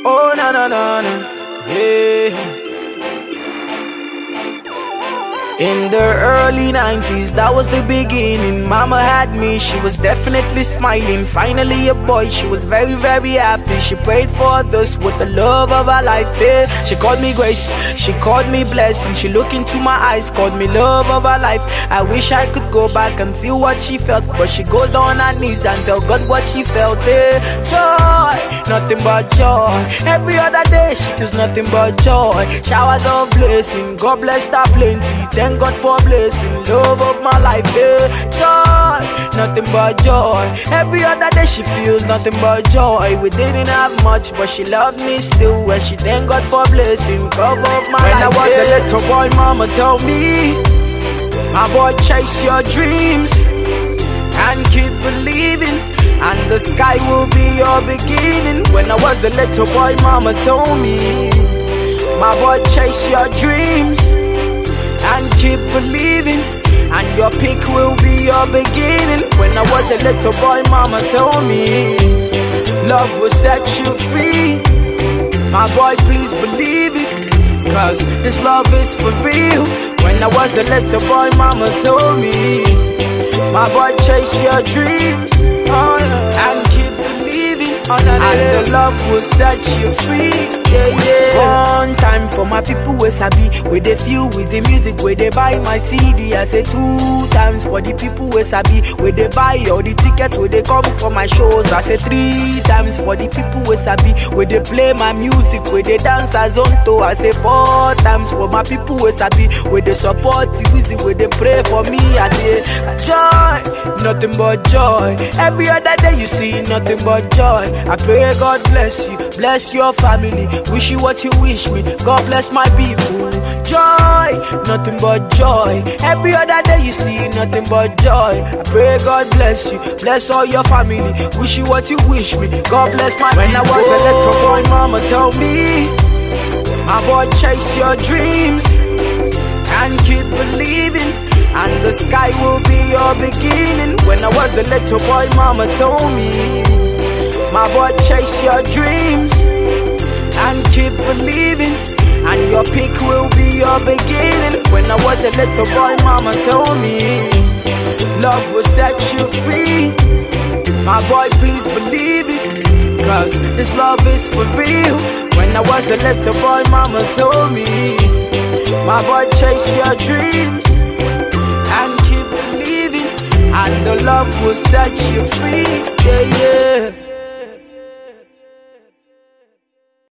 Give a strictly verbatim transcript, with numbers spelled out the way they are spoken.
Oh, na na na na, yeah. In the early nineties, that was the beginning. Mama had me, she was definitely smiling. Finally a boy, she was very, very happy. She prayed for others with the love of her life, yeah. She called me grace, she called me blessing. She looked into my eyes, called me love of her life. I wish I could go back and feel what she felt, but she goes down on her knees and tell God what she felt, yeah. Joy, nothing but joy. Every other day she feels nothing but joy. Showers of blessing, God bless her plenty. Thank God for blessing, love of my life, yeah. Joy, nothing but joy. Every other day she feels nothing but joy. We didn't have much, but she loved me still. And she thank God for blessing, love of my when life. When I was yeah. a little boy, mama told me, my boy, chase your dreams and keep believing, and the sky will be your beginning. When I was a little boy, mama told me, my boy, chase your dreams and keep believing, and your peak will be your beginning. When I was a little boy, mama told me, love will set you free. My boy, please believe it, cause this love is for real. When I was a little boy, mama told me, my boy, chase your dreams, oh, yeah, and keep believing, oh, no, no, and the love will set you free. Yeah, yeah. One time for my people where sabi, where they feel with the music, where they buy my C D. I say two times for the people where sabi, where they buy all the tickets, where they come for my shows. I say three times for the people where sabi, where they play my music, where they dance as on to. I say four times for my people where sabi, where they support the music, where they pray for me. I say joy, nothing but joy. Every other day you see nothing but joy. I pray God bless you, bless your family. Wish you what you wish me, God bless my people. Joy, nothing but joy. Every other day you see nothing but joy. I pray God bless you, bless all your family. Wish you what you wish me, God bless my when people. When I was a little boy, mama told me, my boy, chase your dreams and keep believing, and the sky will be your beginning. When I was a little boy, mama told me, my boy, chase your dreams and keep believing, and your peak will be your beginning. When I was a little boy, mama told me, love will set you free. My boy, please believe it, cause this love is for real. When I was a little boy, mama told me, my boy, chase your dreams and keep believing, and the love will set you free.